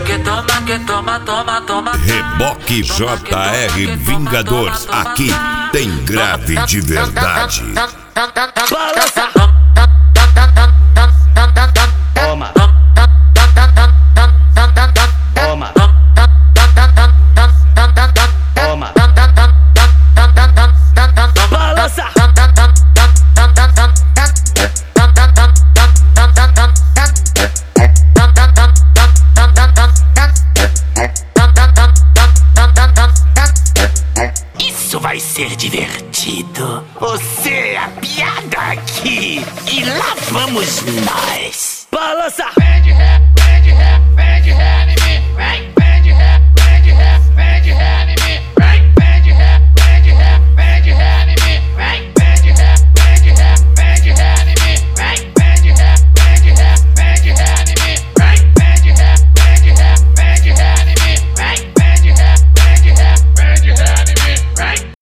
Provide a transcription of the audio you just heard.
Reboque JR Vingadores, aqui tem grave de verdade. Balança. Toma. Toma. Toma. Balança. Isso vai ser divertido. Você é a piada aqui e lá vamos nós. Balança.